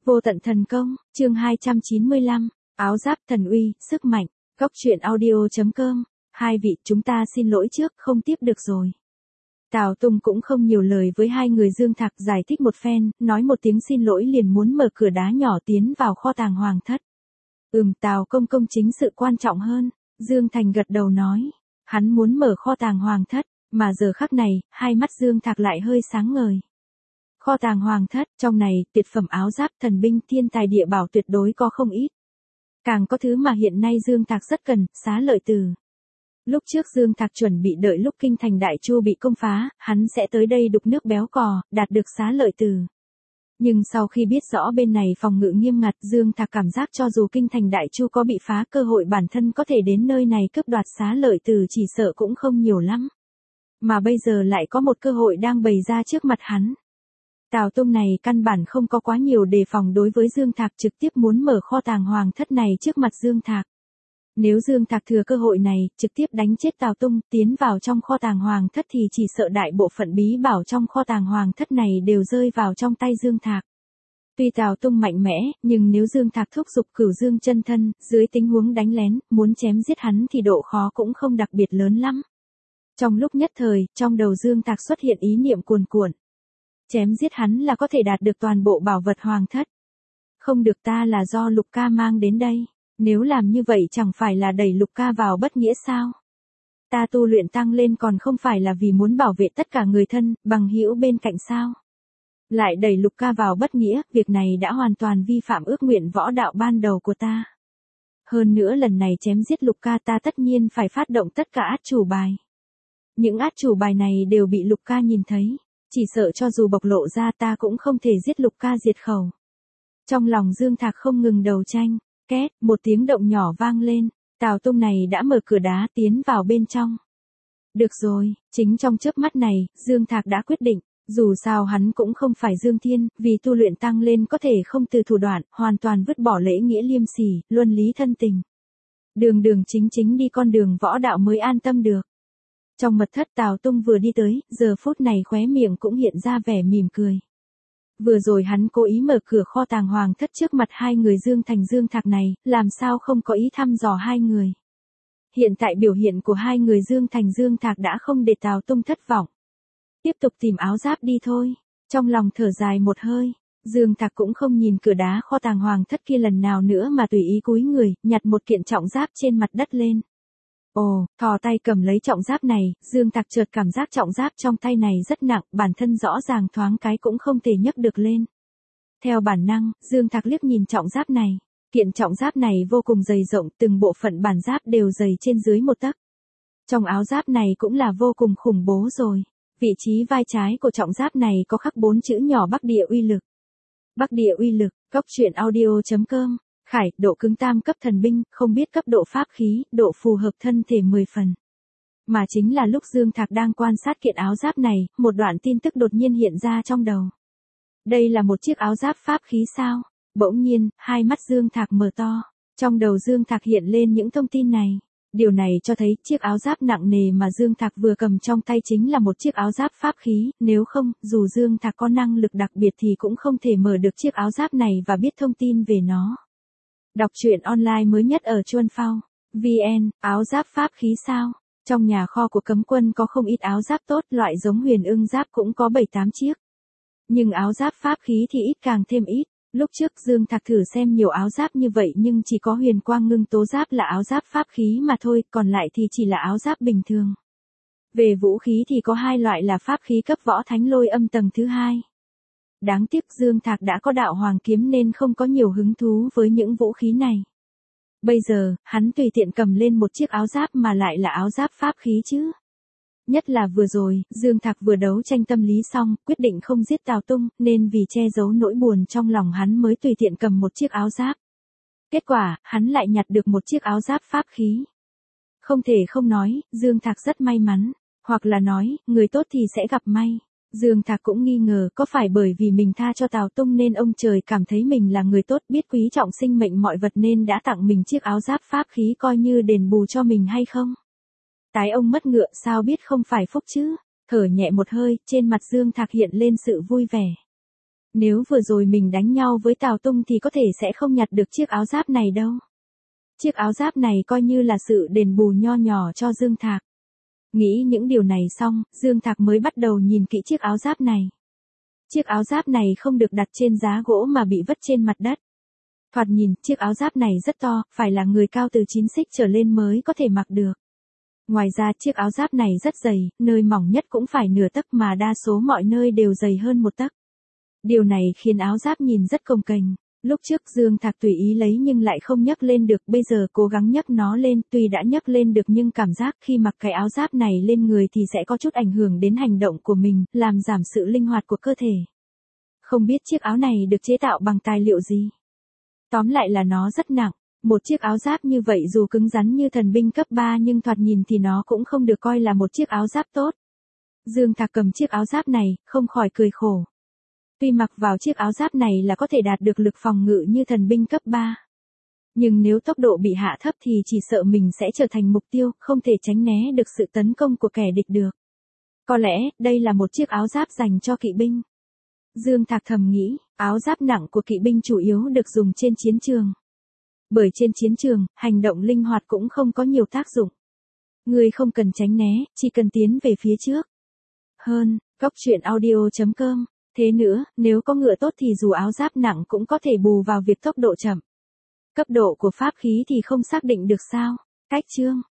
Vô tận thần công, chương 295, áo giáp thần uy, sức mạnh, góc truyện audio.com, hai vị chúng ta xin lỗi trước, không tiếp được rồi. Tào Tung cũng không nhiều lời với hai người Dương Thạc, giải thích một phen, nói một tiếng xin lỗi liền muốn mở cửa đá nhỏ tiến vào kho tàng hoàng thất. Tào công công chính sự quan trọng hơn, Dương Thành gật đầu nói, hắn muốn mở kho tàng hoàng thất, mà giờ khắc này, hai mắt Dương Thạc lại hơi sáng ngời. Kho tàng hoàng thất, trong này, tuyệt phẩm áo giáp thần binh thiên tài địa bảo tuyệt đối có không ít. Càng có thứ mà hiện nay Dương Thạc rất cần, xá lợi từ. Lúc trước Dương Thạc chuẩn bị đợi lúc kinh thành Đại Chu bị công phá, hắn sẽ tới đây đục nước béo cò, đạt được xá lợi từ. Nhưng sau khi biết rõ bên này phòng ngự nghiêm ngặt, Dương Thạc cảm giác cho dù kinh thành Đại Chu có bị phá, cơ hội bản thân có thể đến nơi này cướp đoạt xá lợi từ chỉ sợ cũng không nhiều lắm. Mà bây giờ lại có một cơ hội đang bày ra trước mặt hắn. Tào Tung này căn bản không có quá nhiều đề phòng đối với Dương Thạc, trực tiếp muốn mở kho tàng hoàng thất này trước mặt Dương Thạc. Nếu Dương Thạc thừa cơ hội này, trực tiếp đánh chết Tào Tung, tiến vào trong kho tàng hoàng thất thì chỉ sợ đại bộ phận bí bảo trong kho tàng hoàng thất này đều rơi vào trong tay Dương Thạc. Tuy Tào Tung mạnh mẽ, nhưng nếu Dương Thạc thúc giục Cửu Dương chân thân, dưới tình huống đánh lén, muốn chém giết hắn thì độ khó cũng không đặc biệt lớn lắm. Trong lúc nhất thời, trong đầu Dương Thạc xuất hiện ý niệm cuồn cuộn. Chém giết hắn là có thể đạt được toàn bộ bảo vật hoàng thất. Không được, ta là do Lục Ca mang đến đây. Nếu làm như vậy chẳng phải là đẩy Lục Ca vào bất nghĩa sao? Ta tu luyện tăng lên còn không phải là vì muốn bảo vệ tất cả người thân, bằng hữu bên cạnh sao? Lại đẩy Lục Ca vào bất nghĩa, việc này đã hoàn toàn vi phạm ước nguyện võ đạo ban đầu của ta. Hơn nữa lần này chém giết Lục Ca ta tất nhiên phải phát động tất cả át chủ bài. Những át chủ bài này đều bị Lục Ca nhìn thấy. Chỉ sợ cho dù bộc lộ ra ta cũng không thể giết Lục Ca diệt khẩu. Trong lòng Dương Thạc không ngừng đấu tranh, két, một tiếng động nhỏ vang lên, Tào Tung này đã mở cửa đá tiến vào bên trong. Được rồi, chính trong chớp mắt này, Dương Thạc đã quyết định, dù sao hắn cũng không phải Dương Thiên, vì tu luyện tăng lên có thể không từ thủ đoạn, hoàn toàn vứt bỏ lễ nghĩa liêm sỉ, luân lý thân tình. Đường chính đi con đường võ đạo mới an tâm được. Trong mật thất Tào Tung vừa đi tới, giờ phút này khóe miệng cũng hiện ra vẻ mỉm cười. Vừa rồi hắn cố ý mở cửa kho tàng hoàng thất trước mặt hai người Dương Thành Dương Thạc này, làm sao không có ý thăm dò hai người. Hiện tại biểu hiện của hai người Dương Thành Dương Thạc đã không để Tào Tung thất vọng. Tiếp tục tìm áo giáp đi thôi. Trong lòng thở dài một hơi, Dương Thạc cũng không nhìn cửa đá kho tàng hoàng thất kia lần nào nữa mà tùy ý cúi người, nhặt một kiện trọng giáp trên mặt đất lên. Ồ, thò tay cầm lấy trọng giáp này, Dương Thạc chợt cảm giác trọng giáp trong tay này rất nặng, bản thân rõ ràng thoáng cái cũng không thể nhấc được lên. Theo bản năng, Dương Thạc liếc nhìn trọng giáp này, kiện trọng giáp này vô cùng dày rộng, từng bộ phận bản giáp đều dày trên dưới 1 tấc. Trong áo giáp này cũng là vô cùng khủng bố rồi. Vị trí vai trái của trọng giáp này có khắc 4 chữ nhỏ Bắc Địa uy lực. Bắc Địa uy lực, góc truyện audio.com. Khải, độ cứng tam cấp thần binh, không biết cấp độ pháp khí, độ phù hợp thân thể 10 phần. Mà chính là lúc Dương Thạc đang quan sát kiện áo giáp này, một đoạn tin tức đột nhiên hiện ra trong đầu. Đây là một chiếc áo giáp pháp khí sao? Bỗng nhiên, hai mắt Dương Thạc mở to. Trong đầu Dương Thạc hiện lên những thông tin này. Điều này cho thấy chiếc áo giáp nặng nề mà Dương Thạc vừa cầm trong tay chính là một chiếc áo giáp pháp khí, nếu không, dù Dương Thạc có năng lực đặc biệt thì cũng không thể mở được chiếc áo giáp này và biết thông tin về nó. Đọc truyện online mới nhất ở Chuan Phao, VN, áo giáp pháp khí sao? Trong nhà kho của cấm quân có không ít áo giáp tốt, loại giống huyền ưng giáp cũng có 7-8 chiếc. Nhưng áo giáp pháp khí thì ít càng thêm ít. Lúc trước Dương Thạc thử xem nhiều áo giáp như vậy nhưng chỉ có huyền quang ngưng tố giáp là áo giáp pháp khí mà thôi, còn lại thì chỉ là áo giáp bình thường. Về vũ khí thì có 2 loại là pháp khí cấp võ thánh lôi âm tầng thứ 2. Đáng tiếc Dương Thạc đã có đạo hoàng kiếm nên không có nhiều hứng thú với những vũ khí này. Bây giờ, hắn tùy tiện cầm lên một chiếc áo giáp mà lại là áo giáp pháp khí chứ. Nhất là vừa rồi, Dương Thạc vừa đấu tranh tâm lý xong, quyết định không giết Tào Tung, nên vì che giấu nỗi buồn trong lòng hắn mới tùy tiện cầm một chiếc áo giáp. Kết quả, hắn lại nhặt được một chiếc áo giáp pháp khí. Không thể không nói, Dương Thạc rất may mắn, hoặc là nói, người tốt thì sẽ gặp may. Dương Thạc cũng nghi ngờ có phải bởi vì mình tha cho Tào Tung nên ông trời cảm thấy mình là người tốt biết quý trọng sinh mệnh mọi vật nên đã tặng mình chiếc áo giáp pháp khí coi như đền bù cho mình hay không? Tái ông mất ngựa sao biết không phải phúc chứ? Thở nhẹ một hơi, trên mặt Dương Thạc hiện lên sự vui vẻ. Nếu vừa rồi mình đánh nhau với Tào Tung thì có thể sẽ không nhặt được chiếc áo giáp này đâu. Chiếc áo giáp này coi như là sự đền bù nho nhỏ cho Dương Thạc. Nghĩ những điều này xong, Dương Thạc mới bắt đầu nhìn kỹ chiếc áo giáp này. Chiếc áo giáp này không được đặt trên giá gỗ mà bị vứt trên mặt đất. Thoạt nhìn, chiếc áo giáp này rất to, phải là người cao từ 9 xích trở lên mới có thể mặc được. Ngoài ra chiếc áo giáp này rất dày, nơi mỏng nhất cũng phải nửa tấc mà đa số mọi nơi đều dày hơn 1 tấc. Điều này khiến áo giáp nhìn rất cồng kềnh. Lúc trước Dương Thạc tùy ý lấy nhưng lại không nhấc lên được, bây giờ cố gắng nhấc nó lên, tuy đã nhấc lên được nhưng cảm giác khi mặc cái áo giáp này lên người thì sẽ có chút ảnh hưởng đến hành động của mình, làm giảm sự linh hoạt của cơ thể. Không biết chiếc áo này được chế tạo bằng tài liệu gì. Tóm lại là nó rất nặng. Một chiếc áo giáp như vậy dù cứng rắn như thần binh cấp 3 nhưng thoạt nhìn thì nó cũng không được coi là một chiếc áo giáp tốt. Dương Thạc cầm chiếc áo giáp này, không khỏi cười khổ. Tuy mặc vào chiếc áo giáp này là có thể đạt được lực phòng ngự như thần binh cấp 3. Nhưng nếu tốc độ bị hạ thấp thì chỉ sợ mình sẽ trở thành mục tiêu, không thể tránh né được sự tấn công của kẻ địch được. Có lẽ, đây là một chiếc áo giáp dành cho kỵ binh. Dương Thạc thầm nghĩ, áo giáp nặng của kỵ binh chủ yếu được dùng trên chiến trường. Bởi trên chiến trường, hành động linh hoạt cũng không có nhiều tác dụng. Người không cần tránh né, chỉ cần tiến về phía trước. Hơn, goctruyện.audio.com. Thế nữa, nếu có ngựa tốt thì dù áo giáp nặng cũng có thể bù vào việc tốc độ chậm. Cấp độ của pháp khí thì không xác định được sao. Cách chương